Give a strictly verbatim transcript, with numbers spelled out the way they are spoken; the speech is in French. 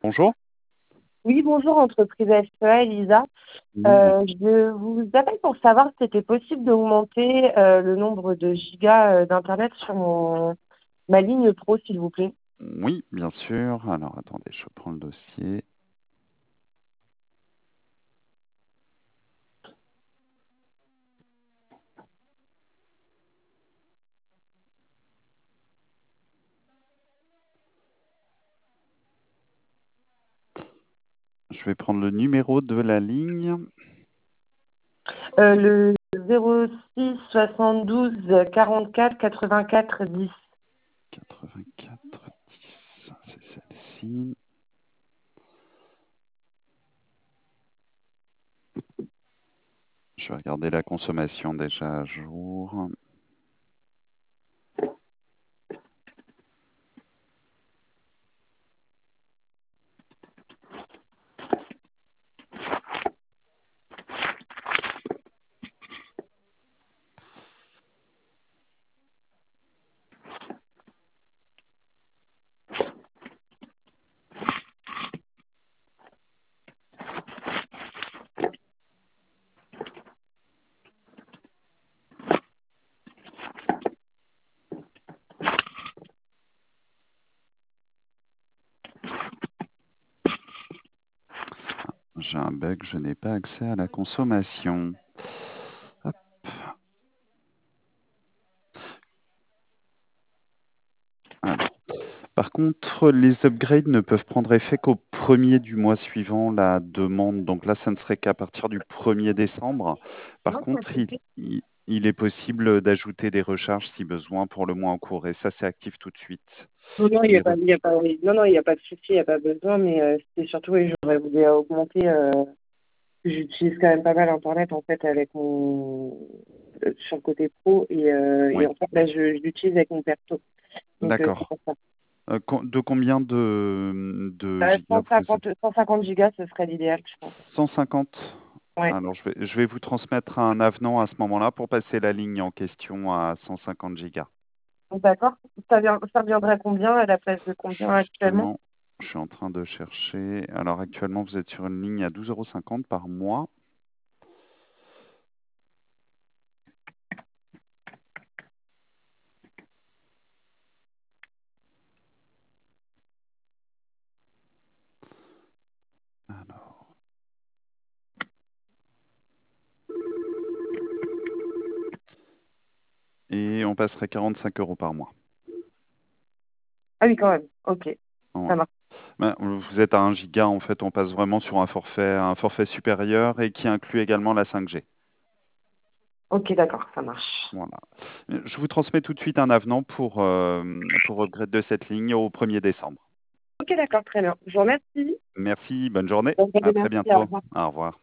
Bonjour. Oui, bonjour, entreprise S E A, Elisa. Oui, bon. Euh, je vous appelle pour savoir si c'était possible d'augmenter euh, le nombre de gigas euh, d'Internet sur mon, ma ligne pro, s'il vous plaît. Oui, bien sûr. Alors, attendez, je prends le dossier. Je vais prendre le numéro de la ligne. Euh, le zéro six soixante-douze quarante-quatre quatre-vingt-quatre dix. quatre-vingt-quatre dix, c'est celle-ci. Je vais regarder la consommation déjà à jour. J'ai un bug, je n'ai pas accès à la consommation. Hop. Alors, par contre, les upgrades ne peuvent prendre effet qu'au premier du mois suivant la demande. Donc là, ça ne serait qu'à partir du premier décembre. Par Non, ça contre, se il, fait. il- il est possible d'ajouter des recharges si besoin pour le mois en cours. Et ça, c'est actif tout de suite. Non, non, il n'y Les a pas, re- il y a pas, oui. Non, non, il n'y a pas de souci, il n'y a pas besoin, mais euh, c'était surtout, oui, j'aurais voulu augmenter. Euh, j'utilise quand même pas mal Internet, en fait, avec mon, euh, sur le côté pro, et, euh, et Oui, en fait, là, je, je l'utilise avec mon perso. Donc, euh, c'est d'accord. pour ça. Euh, co- de combien de, de Euh, gigas cent vous êtes? cinquante, cent cinquante gigas, ce serait l'idéal, je pense. cent cinquante. Ouais. Alors, je vais, je vais vous transmettre un avenant à ce moment-là pour passer la ligne en question à cent cinquante gigas. Donc, d'accord. Ça vient, ça reviendrait combien à la place de combien actuellement? Justement, je suis en train de chercher. Alors, actuellement, vous êtes sur une ligne à douze euros cinquante par mois. Alors, et on passerait quarante-cinq euros par mois. Ah oui, quand même. Ok. Ouais. Ça marche. Ben, vous êtes à un giga, en fait, on passe vraiment sur un forfait, un forfait supérieur et qui inclut également la cinq G. Ok, d'accord, ça marche. Voilà. Je vous transmets tout de suite un avenant pour, euh, pour upgrade de cette ligne au premier décembre. Ok, d'accord, très bien. Je vous remercie. Merci, bonne journée. Bonne À journée, très merci, au bientôt. revoir. Au revoir.